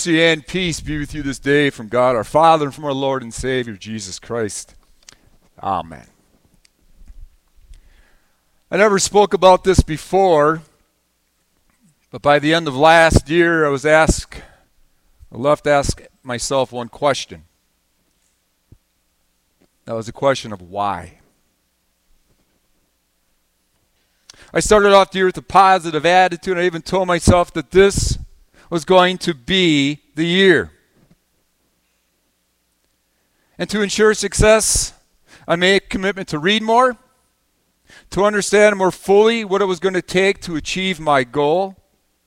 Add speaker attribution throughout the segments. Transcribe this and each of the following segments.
Speaker 1: Mercy and peace be with you this day from God our Father and from our Lord and Savior Jesus Christ. Amen. I never spoke about this before, but by the end of last year I was left to ask myself one question. That was the question of why. I started off the year with a positive attitude. I even told myself that this was going to be the year. And to ensure success, I made a commitment to read more, to understand more fully what it was going to take to achieve my goal.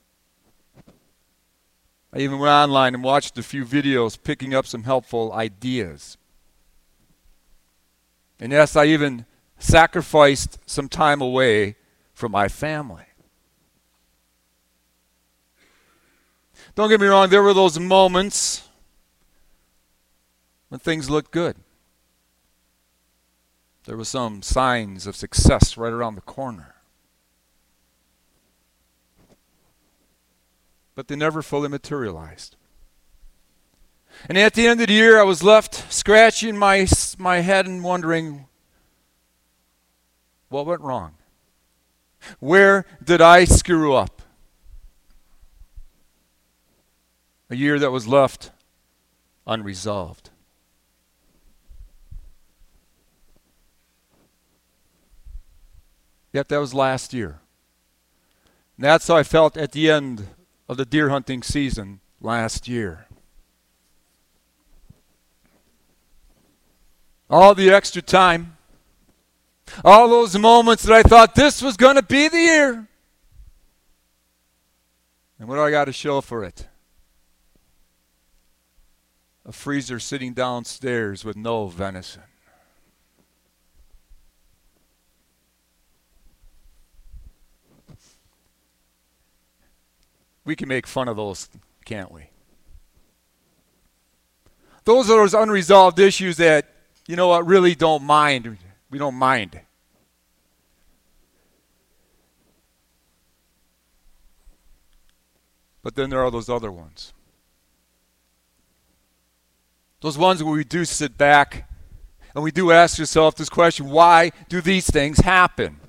Speaker 1: I even went online and watched a few videos picking up some helpful ideas. And yes, I even sacrificed some time away from my family. Don't get me wrong, there were those moments when things looked good. There were some signs of success right around the corner. But they never fully materialized. And at the end of the year, I was left scratching my head and wondering, what went wrong? Where did I screw up? A year that was left unresolved. Yet that was last year. And that's how I felt at the end of the deer hunting season last year. All the extra time, all those moments that I thought this was going to be the year. And what do I got to show for it? A freezer sitting downstairs with no venison. We can make fun of those, can't we? Those are those unresolved issues that, you know what, really don't mind. We don't mind. But then there are those other ones. Those ones where we do sit back and we do ask yourself this question, why do these things happen?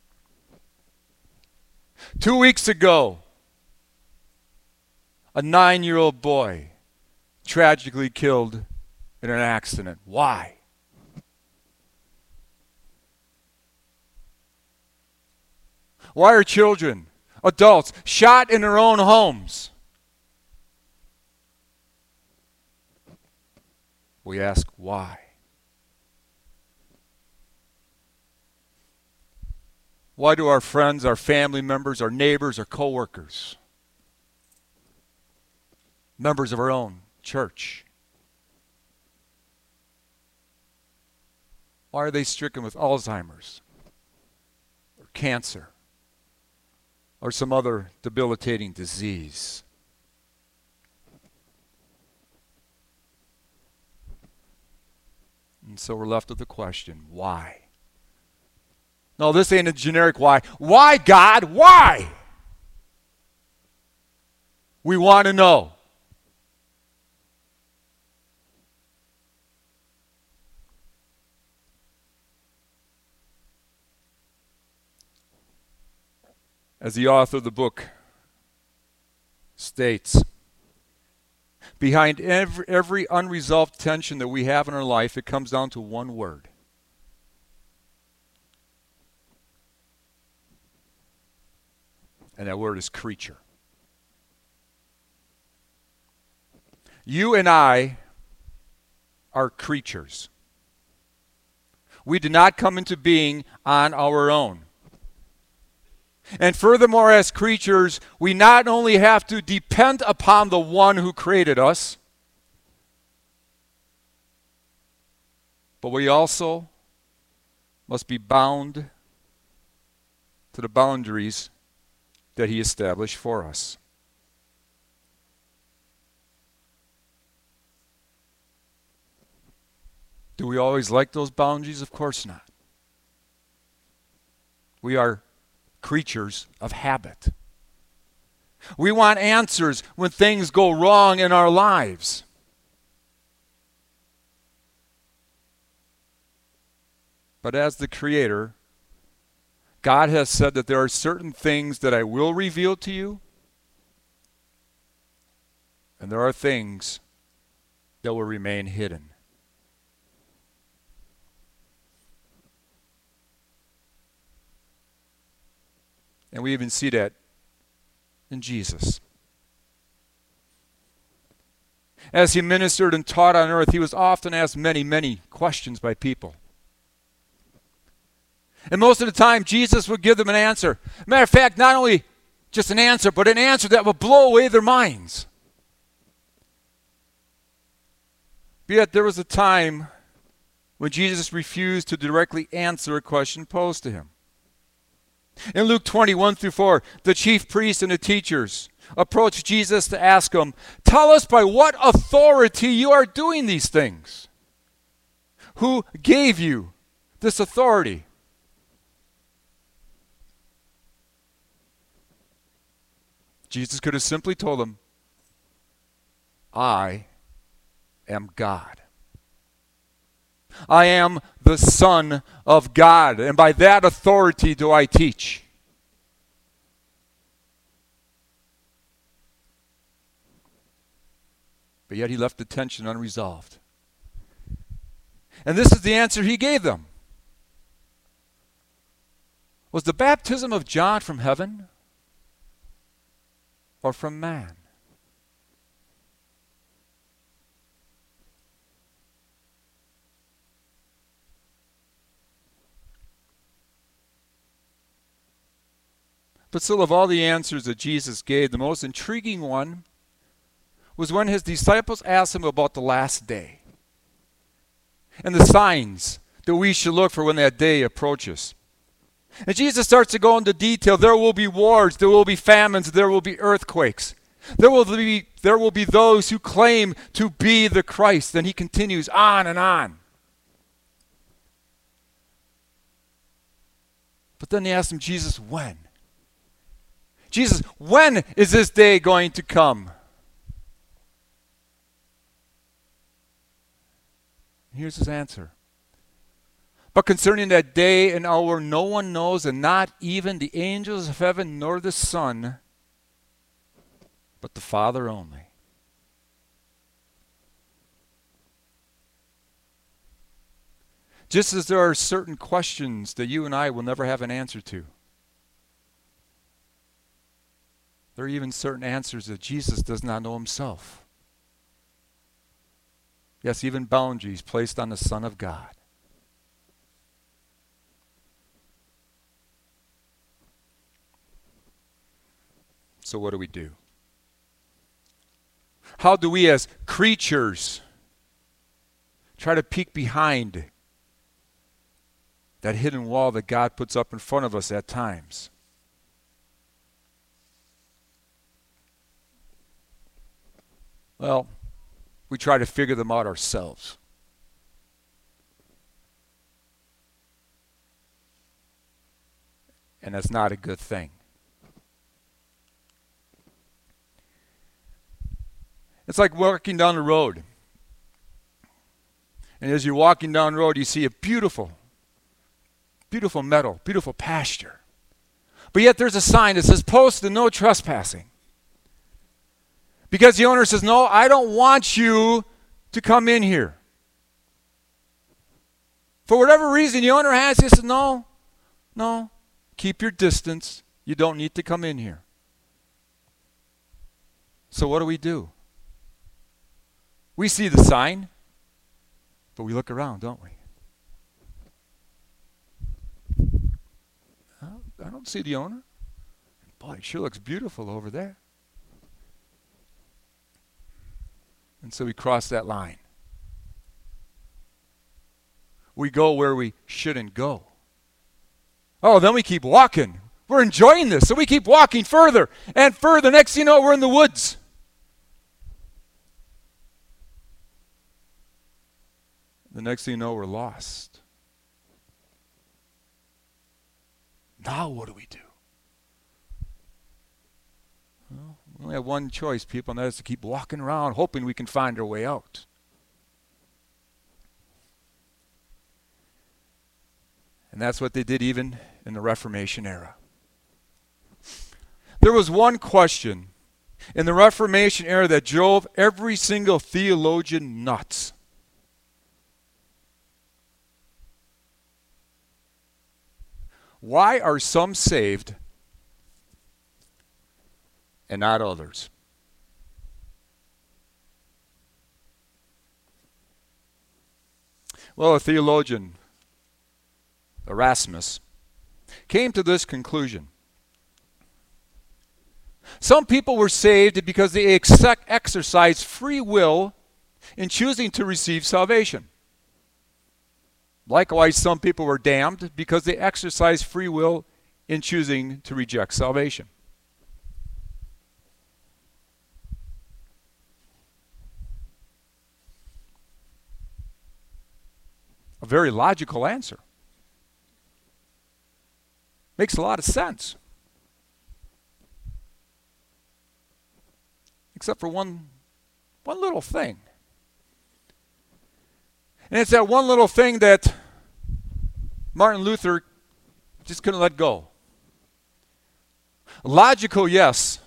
Speaker 1: 2 weeks ago, a 9-year-old boy tragically killed in an accident. Why? Why are children, adults, shot in their own homes? We ask why. Why do our friends, our family members, our neighbors, our coworkers, members of our own church, why are they stricken with Alzheimer's or cancer or some other debilitating disease? And so we're left with the question, why? No, this ain't a generic why. Why, God? Why? We want to know. As the author of the book states, behind every unresolved tension that we have in our life, it comes down to one word. And that word is creature. You and I are creatures. We did not come into being on our own. And furthermore, as creatures, we not only have to depend upon the one who created us, but we also must be bound to the boundaries that he established for us. Do we always like those boundaries? Of course not. We are creatures of habit. We want answers when things go wrong in our lives. But as the Creator, God has said that there are certain things that I will reveal to you, and there are things that will remain hidden. And we even see that in Jesus. As he ministered and taught on earth, he was often asked many, many questions by people. And most of the time, Jesus would give them an answer. Matter of fact, not only just an answer, but an answer that would blow away their minds. But yet there was a time when Jesus refused to directly answer a question posed to him. In Luke 20:1-4, the chief priests and the teachers approached Jesus to ask him, "Tell us by what authority you are doing these things. Who gave you this authority?" Jesus could have simply told them, "I am God. I am the Son of God, and by that authority do I teach." But yet he left the tension unresolved. And this is the answer he gave them. Was the baptism of John from heaven or from man? But still, of all the answers that Jesus gave, the most intriguing one was when his disciples asked him about the last day and the signs that we should look for when that day approaches. And Jesus starts to go into detail. There will be wars, there will be famines, there will be earthquakes. There will be those who claim to be the Christ. And he continues on and on. But then they asked him, "Jesus, when? Jesus, when is this day going to come?" Here's his answer. "But concerning that day and hour, no one knows, and not even the angels of heaven, nor the Son, but the Father only." Just as there are certain questions that you and I will never have an answer to, there are even certain answers that Jesus does not know himself. Yes, even boundaries placed on the Son of God. So what do we do? How do we as creatures try to peek behind that hidden wall that God puts up in front of us at times? Well, we try to figure them out ourselves. And that's not a good thing. It's like walking down the road. And as you're walking down the road, you see a beautiful, beautiful meadow, beautiful pasture. But yet there's a sign that says, "Posted, no trespassing." Because the owner says, "No, I don't want you to come in here." For whatever reason the owner has, he says, no, keep your distance. You don't need to come in here. So what do? We see the sign, but we look around, don't we? I don't see the owner. Boy, it sure looks beautiful over there. And so we cross that line. We go where we shouldn't go. Oh, then we keep walking. We're enjoying this, so we keep walking further and further. Next thing you know, we're in the woods. The next thing you know, we're lost. Now what do? Well, have one choice, people, and that is to keep walking around hoping we can find our way out. And that's what they did even in the Reformation era. There was one question in the Reformation era that drove every single theologian nuts. Why are some saved and not others? Well, a theologian, Erasmus, came to this conclusion. Some people were saved because they exercised free will in choosing to receive salvation. Likewise, some people were damned because they exercised free will in choosing to reject salvation. A very logical answer. Makes a lot of sense. Except for one little thing. And it's that one little thing that Martin Luther just couldn't let go. Logical, yes.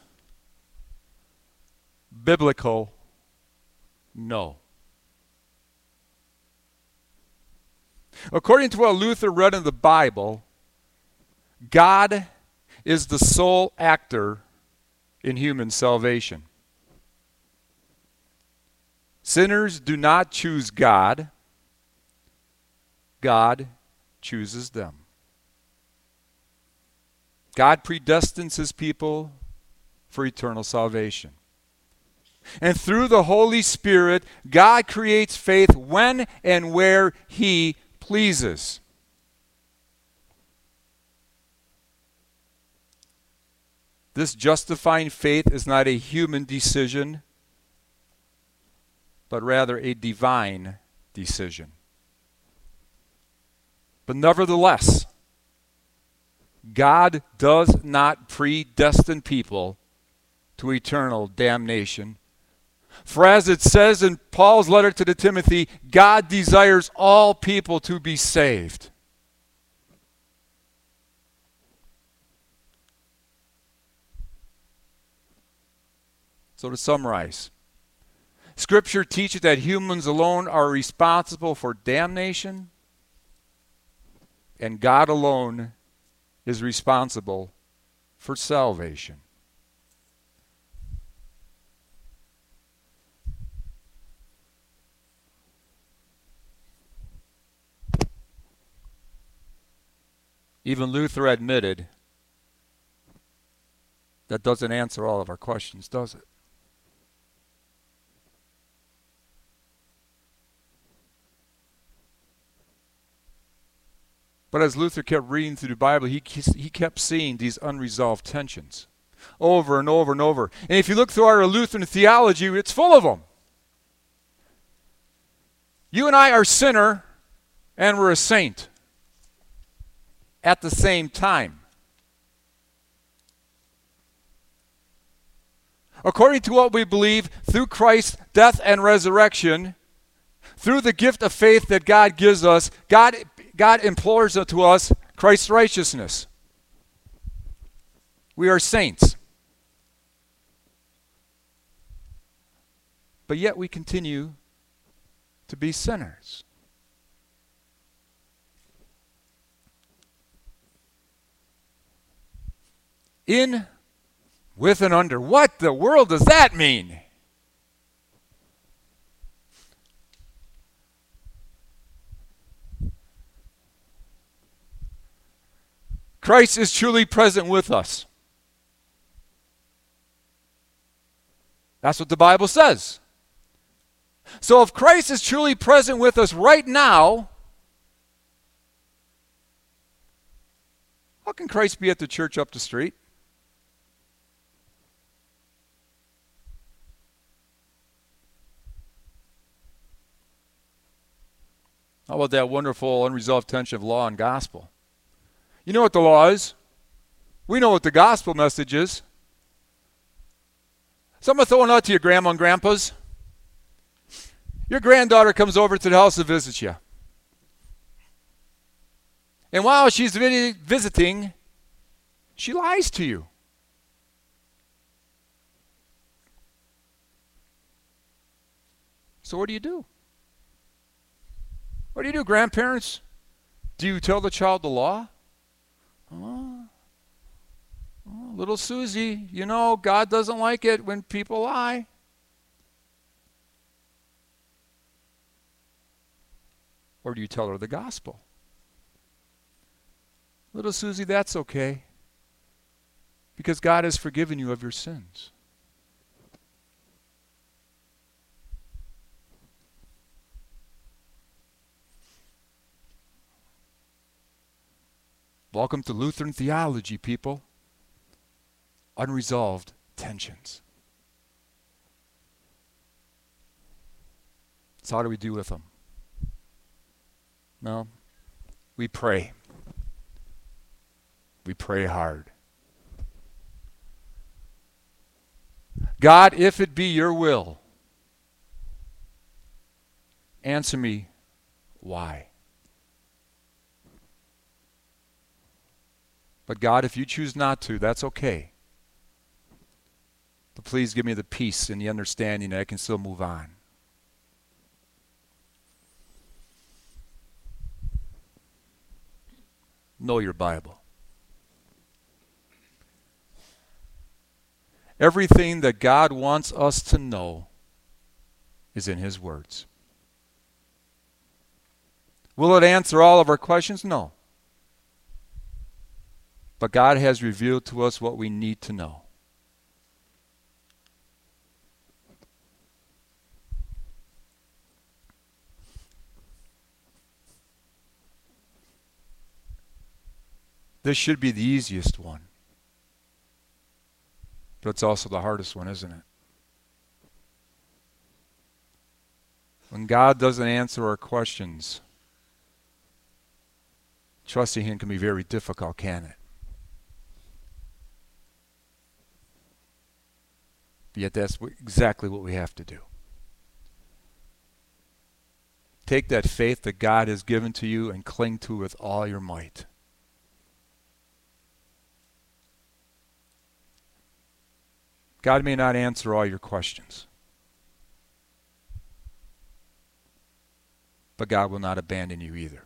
Speaker 1: Biblical, no. According to what Luther read in the Bible, God is the sole actor in human salvation. Sinners do not choose God. God chooses them. God predestines his people for eternal salvation. And through the Holy Spirit, God creates faith when and where he pleases. This justifying faith is not a human decision, but rather a divine decision. But nevertheless, God does not predestine people to eternal damnation. For as it says in Paul's letter to Timothy, God desires all people to be saved. So to summarize, Scripture teaches that humans alone are responsible for damnation, and God alone is responsible for salvation. Even Luther admitted that doesn't answer all of our questions, does it? But as Luther kept reading through the Bible, he kept seeing these unresolved tensions over and over and over. And if you look through our Lutheran theology, it's full of them. You and I are a sinner, and we're a saint at the same time. According to what we believe, through Christ's death and resurrection, through the gift of faith that God gives us, God implores to us Christ's righteousness. We are saints. But yet we continue to be sinners. In, with, and under. What the world does that mean? Christ is truly present with us. That's what the Bible says. So if Christ is truly present with us right now, how can Christ be at the church up the street? How about that wonderful unresolved tension of law and gospel? You know what the law is. We know what the gospel message is. Someone throwing out to your grandma and grandpas. Your granddaughter comes over to the house to visit you. And while she's visiting, she lies to you. So what do you do? What do you do, grandparents? Do you tell the child the law? Oh, little Susie, you know, God doesn't like it when people lie. Or do you tell her the gospel? Little Susie, that's okay, because God has forgiven you of your sins. Welcome to Lutheran theology, people. Unresolved tensions. So how do we deal with them? Well, we pray. We pray hard. God, if it be your will, answer me why. But God, if you choose not to, that's okay. But please give me the peace and the understanding that I can still move on. Know your Bible. Everything that God wants us to know is in His words. Will it answer all of our questions? No. But God has revealed to us what we need to know. This should be the easiest one. But it's also the hardest one, isn't it? When God doesn't answer our questions, trusting Him can be very difficult, can't it? Yet that's exactly what we have to do. Take that faith that God has given to you and cling to it with all your might. God may not answer all your questions, but God will not abandon you either.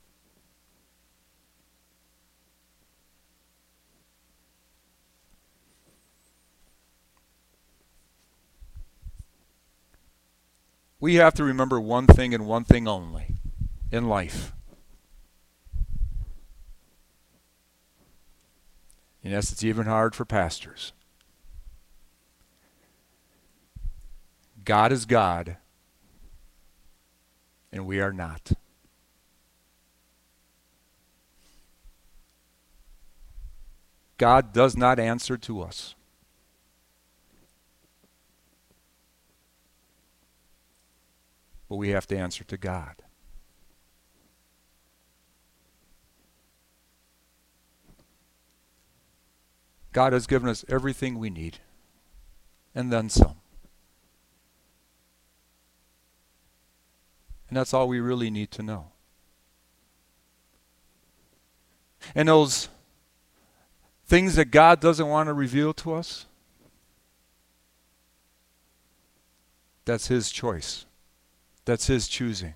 Speaker 1: We have to remember one thing and one thing only in life. And yes, it's even hard for pastors. God is God, and we are not. God does not answer to us. But we have to answer to God. God has given us everything we need, and then some. And that's all we really need to know. And those things that God doesn't want to reveal to us, that's His choice. That's His choosing.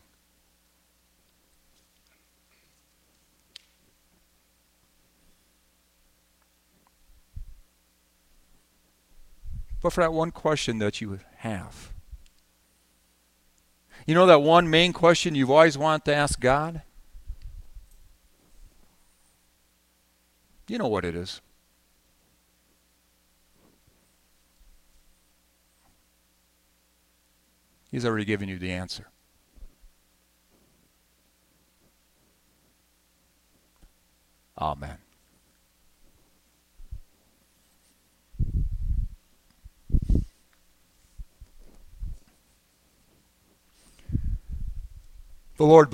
Speaker 1: But for that one question that you have, you know that one main question you've always wanted to ask God? You know what it is. He's already given you the answer. Amen. The Lord